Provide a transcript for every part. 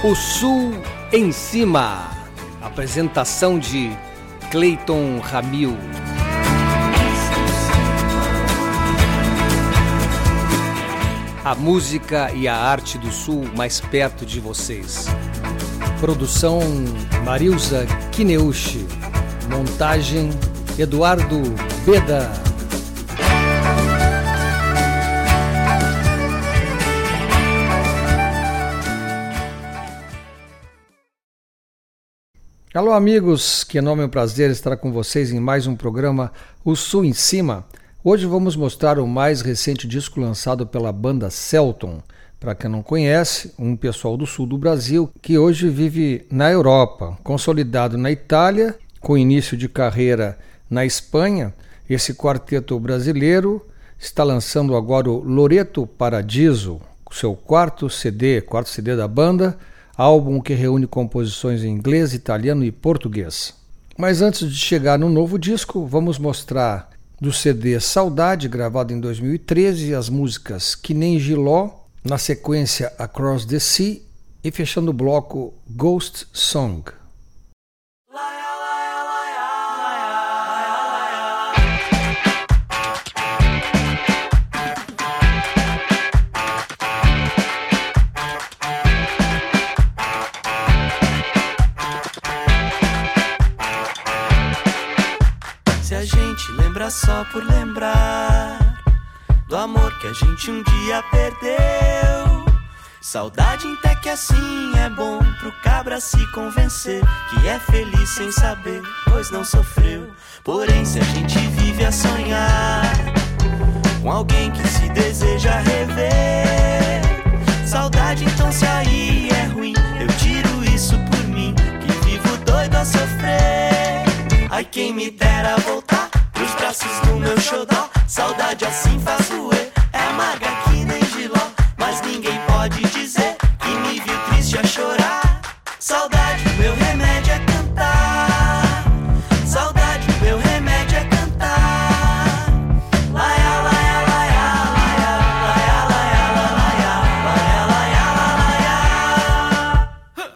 O Sul em Cima. Apresentação de Cleiton Ramil. A música e a arte do Sul mais perto de vocês. Produção Marilza Kineuchi. Montagem Eduardo Beda. Alô amigos, que enorme prazer estar com vocês em mais um programa O Sul em Cima. Hoje vamos mostrar o mais recente disco lançado pela banda Celton. Para quem não conhece, um pessoal do sul do Brasil que hoje vive na Europa, consolidado na Itália, com início de carreira na Espanha. Esse quarteto brasileiro está lançando agora o Loreto Paradiso, seu quarto CD da banda, álbum que reúne composições em inglês, italiano e português. Mas antes de chegar no novo disco, vamos mostrar do CD Saudade, gravado em 2013, as músicas Que Nem Giló, na sequência Across the Sea e fechando o bloco Ghost Song. Só por lembrar do amor que a gente um dia perdeu. Saudade até que assim é bom pro cabra se convencer que é feliz sem saber, pois não sofreu. Porém se a gente vive a sonhar com alguém que se deseja rever, saudade então se aí é ruim, eu tiro isso por mim, que vivo doido a sofrer. Ai quem me dera voltar os braços do meu xodó, saudade assim faz doer. É amarga que nem giló, mas ninguém pode dizer que me viu triste a chorar. Saudade, meu remédio é cantar. Saudade, meu remédio é cantar. Laia, laia, laia, laia, laia, laia, laia, laia, laia,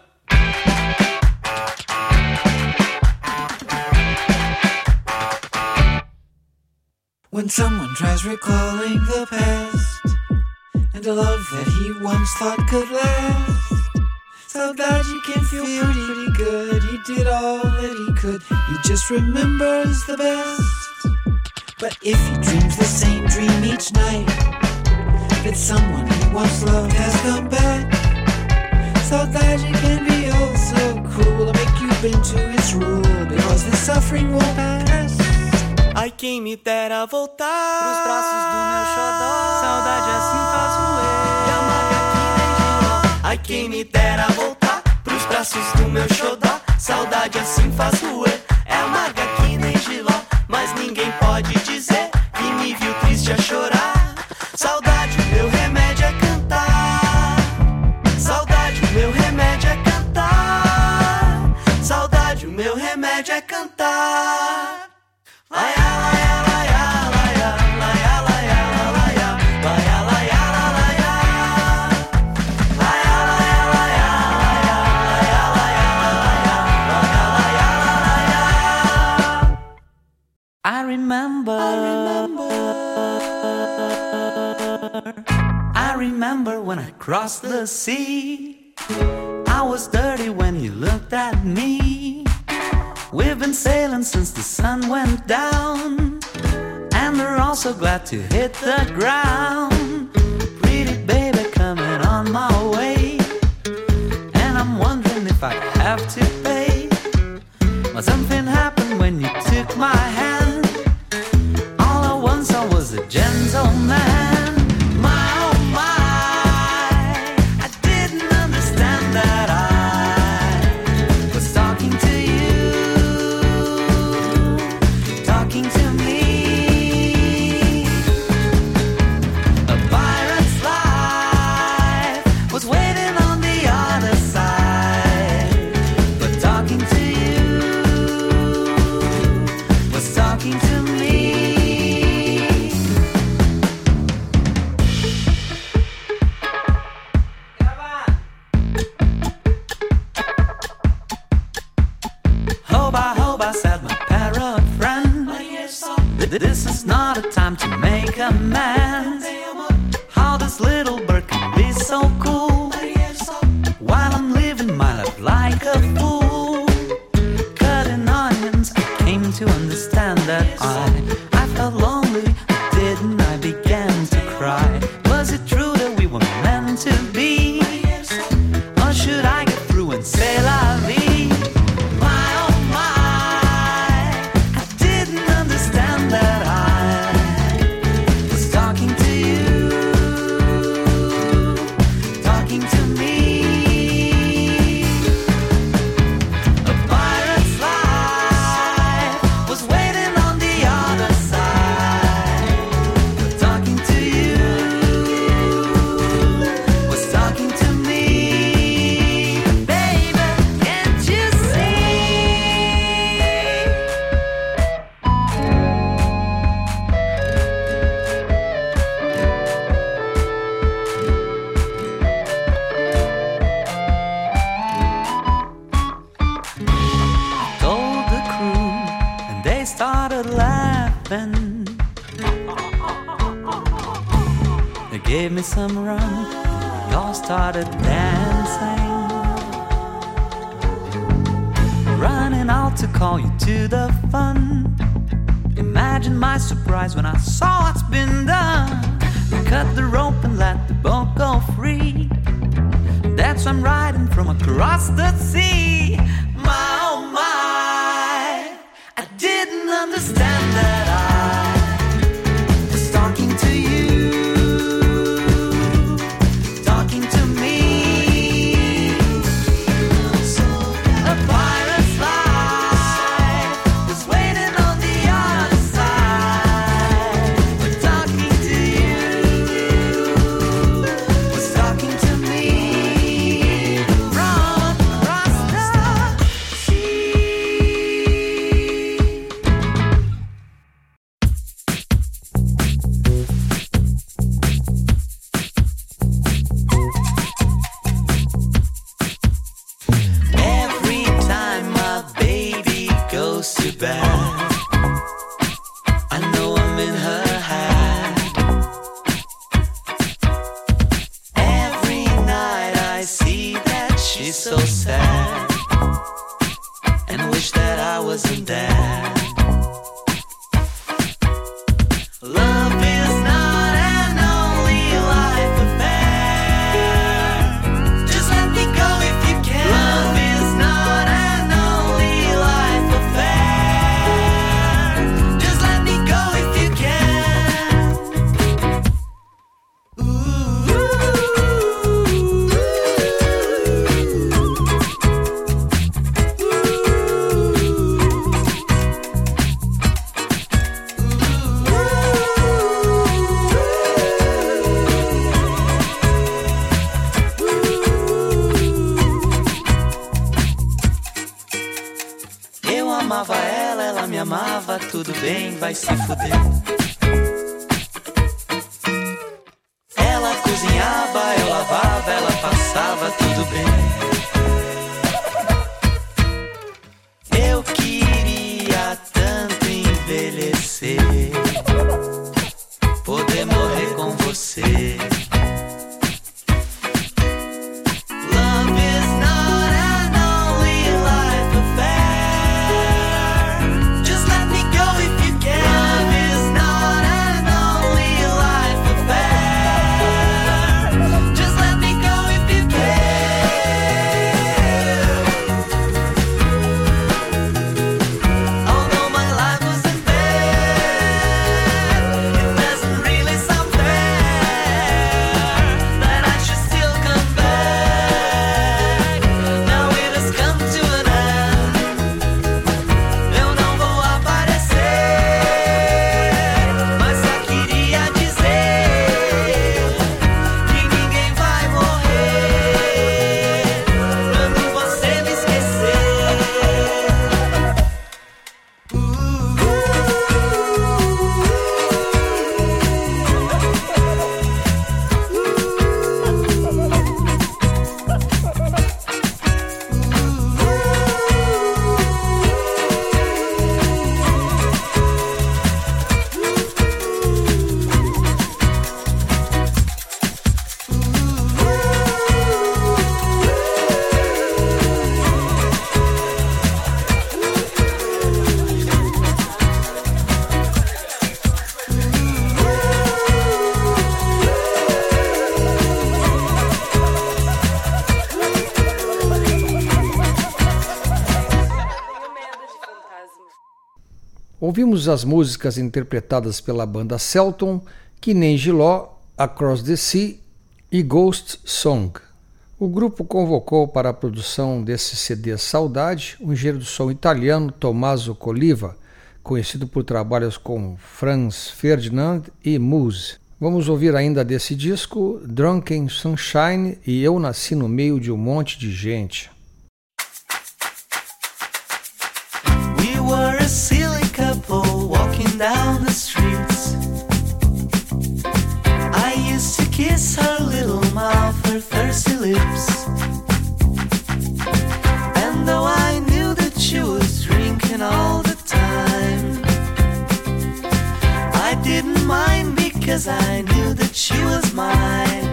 When someone tries recalling the past and a love that he once thought could last, saudade can feel pretty good. He did all that he could, he just remembers the best. But if he dreams the same dream each night, that someone he once loved has come back, saudade can be oh so cruel, to make you bend to its rule, because the suffering won't pass. Ai quem me dera voltar pros braços do meu xodó, saudade assim faz doer. E amarga que nem giló. Ai quem me dera voltar pros braços do meu xodó, saudade assim faz doer. É amarga que nem giló, mas ninguém pode dizer que me viu triste a chorar. Saudade, meu remédio é cantar. Saudade, meu remédio é cantar. Saudade, o meu remédio é cantar. Laia, laia, laia, laia, laia, laia, laia, laia, laia, laia, laia, laia, laia, laia, laia, laia, laia. I remember when I crossed the sea. I was dirty when you looked at me. We've been sailing since the sun went down, and we're all so glad to hit the ground. Pretty baby coming on my way, and I'm wondering if I have to pay. But something happened when you took my hand. All I once saw was a gentleman. My oh my, I didn't understand that I was talking to you, talking to me. A pirate's life was waiting on the other side, but talking to you This is not a time to make amends. How this little bird can be so cool while I'm living my life like a fool. Cutting onions, I came to understand that I felt lonely, didn't I began to cry. Was it true that we were meant to be? Or should I get through and say la vie? My oh my, I didn't understand that I was talking to you, talking to me. A pirate's life was waiting on the other side. Talking to you was talking to me. Baby, can't you see? Told the crew and they started laughing. They gave me some rum and we all started dancing. Running out to call you to the fun. Imagine my surprise when I saw what's been done. We cut the rope and let the boat go free. That's why I'm riding from across the sea. My oh my, I didn't understand that I was talking to you, talking to me. A pirate's life was waiting on the other side. We're talking to you, was talking to me. From across the sea. Every time my baby goes to bed, I know I'm in her hat. Every night I see that she's so sad and wish that I wasn't there. Love is not an only life affair. Just let me go if you can. Love is not an only life affair. Just let me go if you can. Eu amava ela, ela me amava, tudo bem, vai se fuder. Ela cozinhava, eu lavava, ela passava, tudo bem. Eu queria tanto envelhecer, poder morrer com você. Love is not an only life affair. Just let me go if you can. Love is not an only life affair. Just let me go if you can. Ouvimos as músicas interpretadas pela banda Celton, Que Nem Giló, Across the Sea e Ghost Song. O grupo convocou para a produção desse CD Saudade o engenheiro do som italiano Tommaso Coliva, conhecido por trabalhos com Franz Ferdinand e Muse. Vamos ouvir ainda desse disco Drunken Sunshine e Eu Nasci no Meio de um Monte de Gente. We were a silly couple walking down the streets. I used to kiss her little mouth, her thirsty lips. And though I knew that she was drinking all the time, I didn't mind because I knew that she was mine.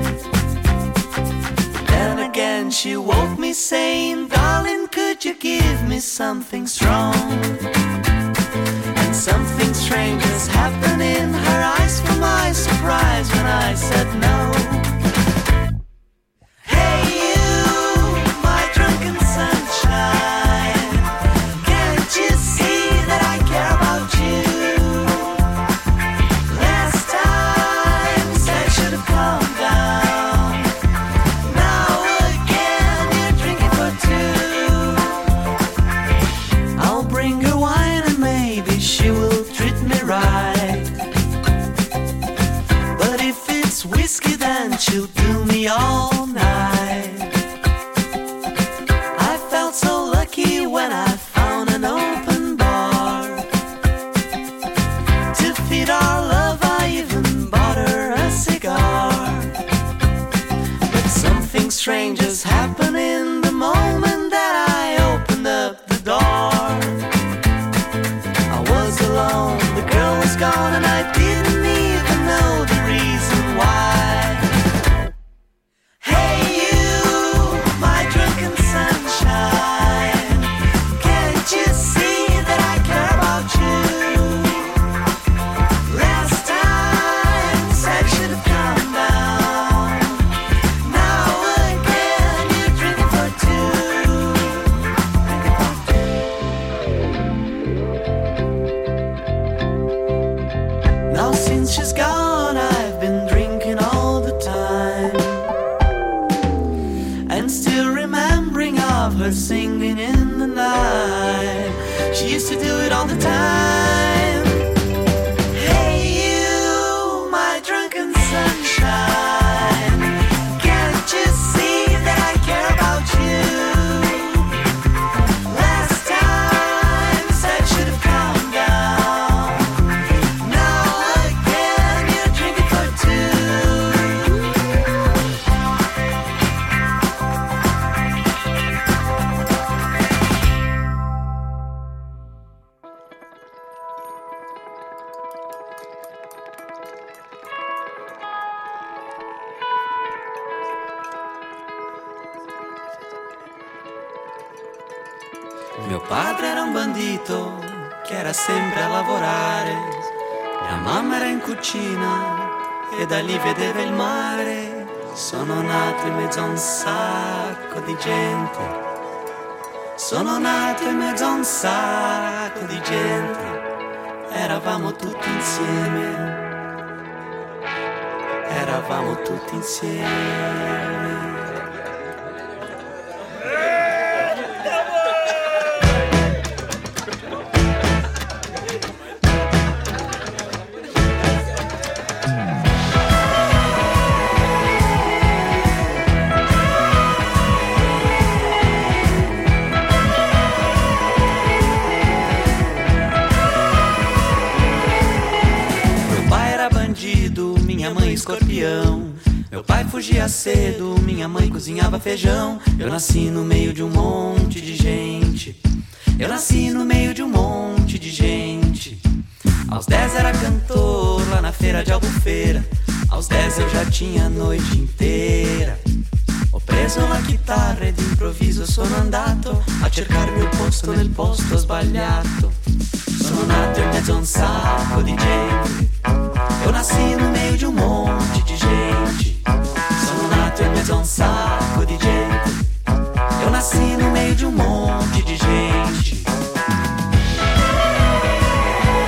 Then again she woke me saying, darling, could you give me something strong? And something strange was happening in her eyes for my surprise when I said no. Hey you, my drunken sunshine, can't you see that I care about you? Last time said should have calmed down. Now again you're drinking for two. I'll bring her wine and maybe she will treat me right. But if it's whiskey then she'll do me all night. I felt so lucky when I found an open bar. To feed our love I even bought her a cigar. But something strange has happened in the moment that I opened up the door. I was alone, the girl was gone and I didn't even know the reason why. Hey you, my drunken sunshine, can't you see that I care about you? Last time said should have calmed down. Now again you're drinking for two. Now since she's gone I've been drinking all the time, and still remembering of her singing in the night. She used to do it all the time. Hey you, my drunken sunshine, can't you see that I care about you? Last time said should have calmed down. Now again you're drinking for two. Mio padre era un bandito che era sempre a lavorare. Mia mamma era in cucina e da lì vedeva il mare. Sono nato in mezzo a un sacco di gente. Sono nato in mezzo a un sacco di gente. Eravamo tutti insieme. Eravamo tutti insieme. Escorpião. Meu pai fugia cedo, minha mãe cozinhava feijão. Eu nasci no meio de um monte de gente. Eu nasci no meio de um monte de gente. Aos 10 era cantor lá na feira de Albufeira. Aos 10 eu já tinha a noite inteira. Ho preso la chitarra e d'improvviso sono andato a cercarmi un posto nel posto sbagliato. Sono nato in mezzo a un sacco di gente. Eu nasci no meio de um monte de gente. Sono nato in mezzo a un sacco di gente. Eu nasci no meio de um monte de gente.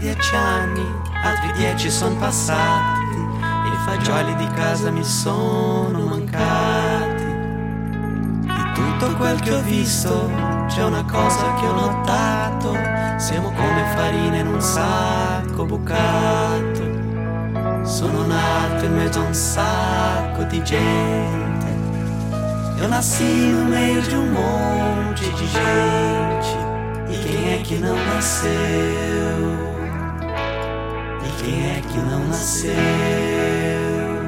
10 anni, altri 10 son passati e i fagioli di casa mi sono mancati. Di tutto quel che ho visto c'è una cosa che ho notato: siamo come farina in un sacco bucato. Sono nato in mezzo a un sacco di gente, eu nasci no meio de um monte de gente. E quem é que não nasceu? E quem é que não nasceu?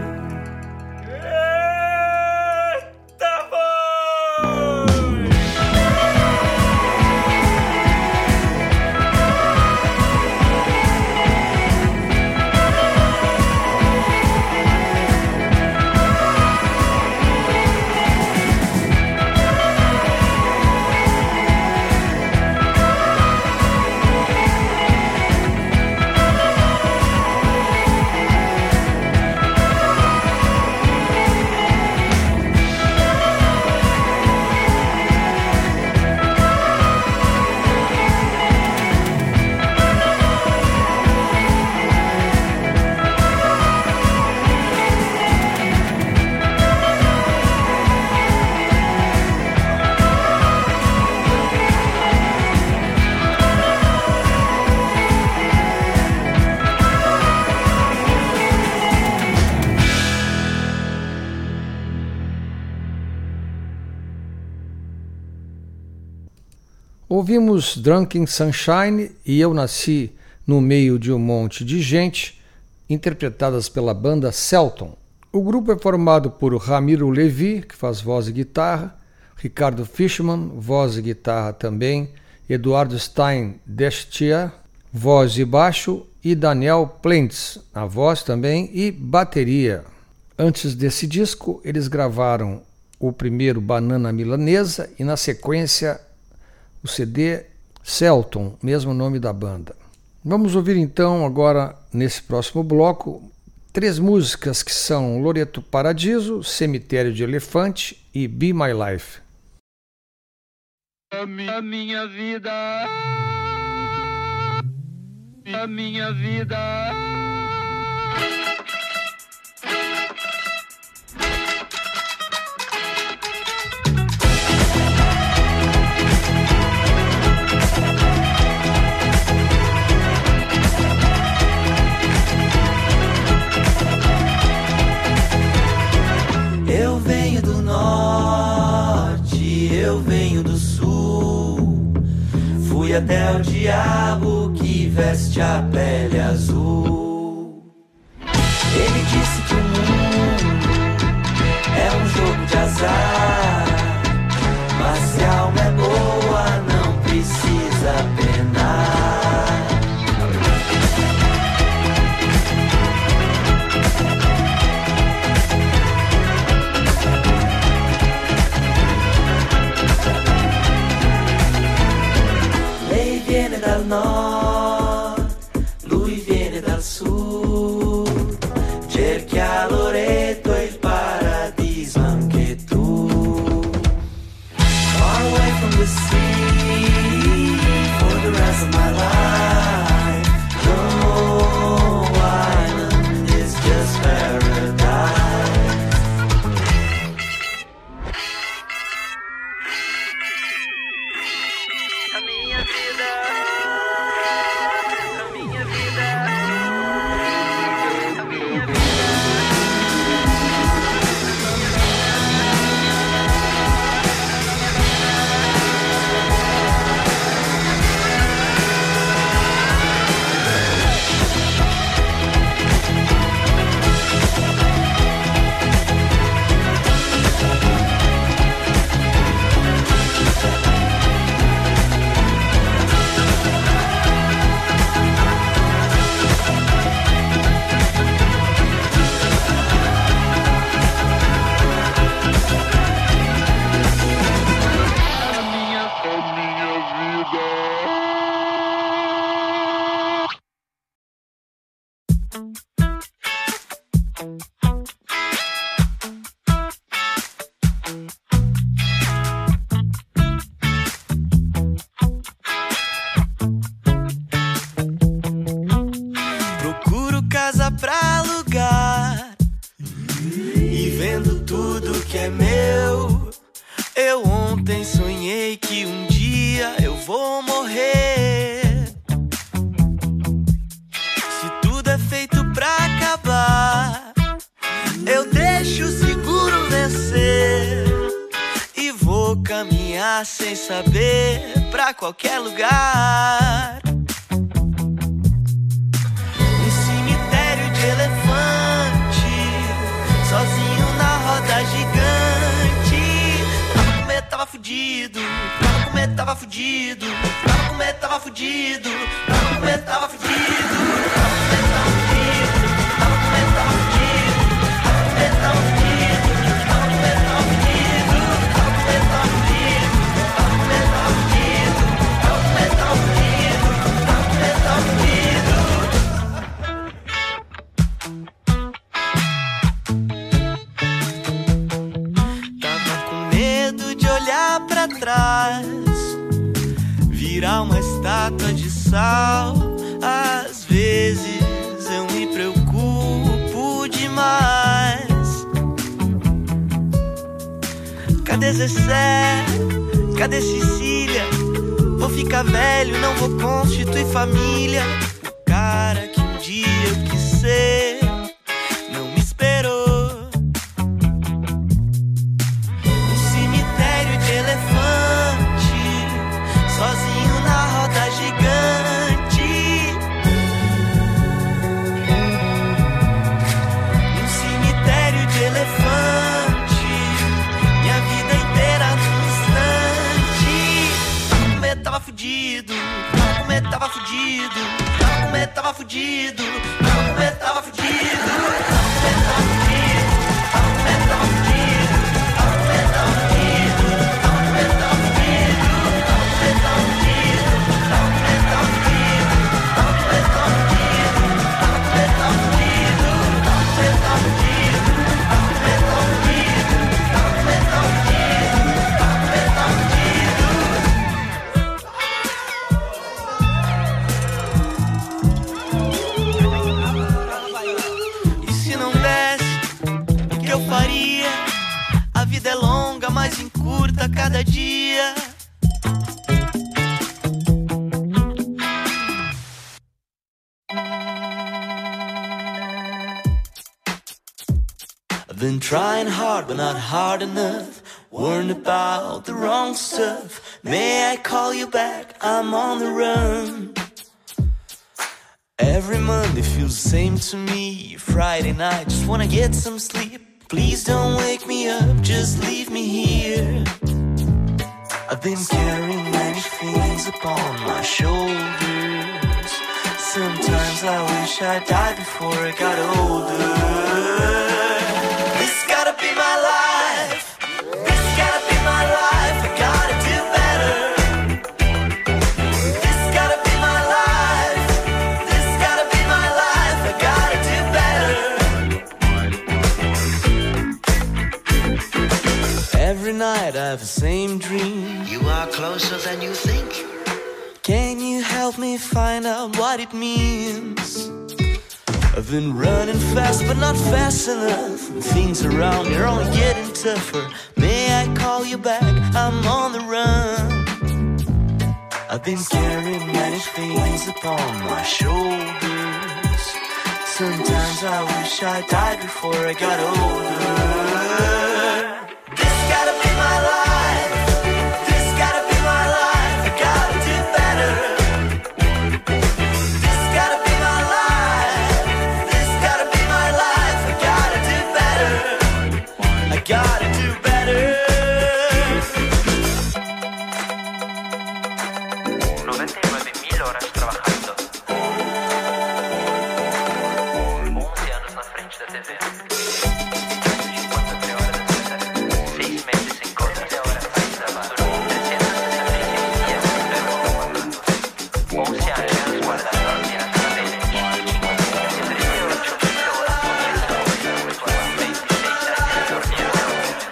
Ouvimos Drunken Sunshine e Eu Nasci no Meio de um Monte de Gente, interpretadas pela banda Celton. O grupo é formado por Ramiro Levi, que faz voz e guitarra, Ricardo Fishman, voz e guitarra também, Eduardo Stein Destia, voz e baixo, e Daniel Plentz, na voz também, e bateria. Antes desse disco, eles gravaram o primeiro Banana Milanesa e, na sequência, o CD Celton, mesmo nome da banda. Vamos ouvir então agora, nesse próximo bloco, 3 músicas que são Loreto Paradiso, Cemitério de Elefante e Be My Life. A minha vida, a minha vida. Eu venho do norte, eu venho do sul. Fui até o diabo que veste a pele azul. Ele disse que o mundo é um jogo de azar, mas se a alma é boa não precisa penar. Viene dal nord, lui viene dal sud, cerchi a Loreto il paradiso anche tu. Far away from the sea, for the rest of my life, no island is just paradise. A minha vida, a minha vida, a minha vida. caminhar sem saber pra qualquer lugar. Um cemitério de elefante, sozinho na roda gigante. Pra comer tava fudido, pra comer tava fudido, pra comer tava fudido, pra comer tava fudido, pra comer tava fudido, pra comer tava fudido, pra comer tava fudido, pra comer tava fudido. Virar uma estátua de sal. Às vezes eu me preocupo demais. Cadê Zezé? Cadê Cecília? Vou ficar velho, não vou constituir família. O cara que um dia eu quis ser não me esperou. Um cemitério de elefante, sozinho na roda gigante. Um cemitério de elefante, minha vida inteira num instante. Pra comer tava fudido, pra comer tava fudido, pra comer tava fudido, pra comer tava fudido, pra comer tava fudido, pra comer tava fudido, pra comer tava fudido, pra comer tava fudido, pra comer tava fudido, pra comer tava fudido, pra comer tava fudido, pra comer tava fudido, pra comer tava fudido, pra comer tava fudido, pra comer tava fudido, pra comer tava fudido. E se não desse, o que eu faria? A vida é longa, mas encurta cada dia. I've been trying hard, but not hard enough. Worrying about the wrong stuff. May I call you back? I'm on the run. Every Monday feels the same to me. Friday night, just wanna get some sleep. Please don't wake me up, just leave me here. I've been carrying many things upon my shoulders. Sometimes I wish I died before I got older. This gotta be my life. This gotta be my life. I gotta do better. This gotta be my life. This gotta be my life. I gotta do better. Every night I have the same dream. You are closer than you think. Can you help me find out what it means? I've been running fast, but not fast enough. And things around me are only getting tougher. May I call you back? I'm on the run. I've been carrying many things upon my shoulders. Sometimes I wish I died before I got older. This gotta be my life. This gotta be my life. I gotta do better. This gotta be my life. This gotta be my life. I gotta do better. I gotta do better. 99.000 horas trabajando. 11 anos na frente da TV. 53 horas de pensar. 6 meses sem contas. 13 horas sem trabalho. 365 dias sem trabalho. 11 anos guardados aos dias na tele. 38 pessoas unidas. 8 6 anos dormindo.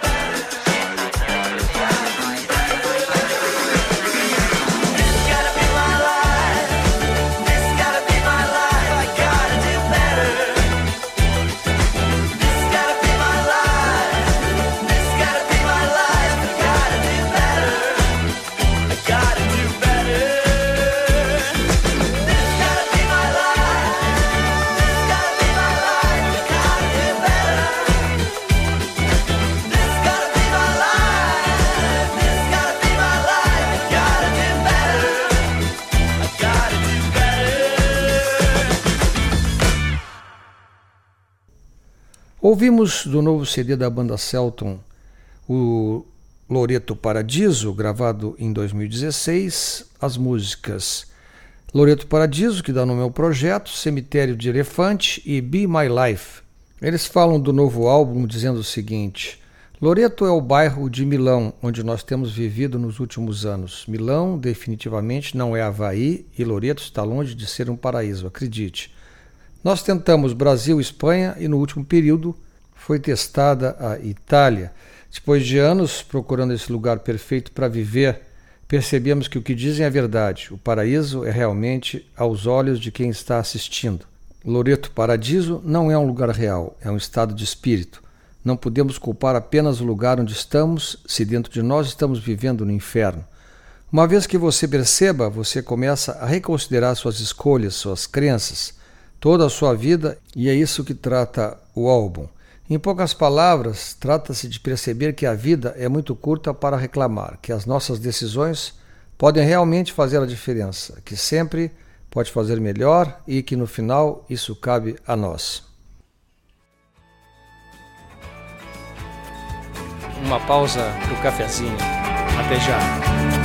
Ouvimos do novo CD da banda Celton o Loreto Paradiso, gravado em 2016, as músicas Loreto Paradiso, que dá nome ao projeto, Cemitério de Elefante e Be My Life. Eles falam do novo álbum dizendo o seguinte: Loreto é o bairro de Milão, onde nós temos vivido nos últimos anos. Milão definitivamente não é Havaí e Loreto está longe de ser um paraíso, acredite. Nós tentamos Brasil e Espanha e no último período foi testada a Itália. Depois de anos procurando esse lugar perfeito para viver, percebemos que o que dizem é verdade. O paraíso é realmente aos olhos de quem está assistindo. Loreto Paradiso não é um lugar real, é um estado de espírito. Não podemos culpar apenas o lugar onde estamos, se dentro de nós estamos vivendo no inferno. Uma vez que você perceba, você começa a reconsiderar suas escolhas, suas crenças, toda a sua vida, e é isso que trata o álbum. Em poucas palavras, trata-se de perceber que a vida é muito curta para reclamar, que as nossas decisões podem realmente fazer a diferença, que sempre pode fazer melhor e que no final isso cabe a nós. Uma pausa para o cafezinho. Até já.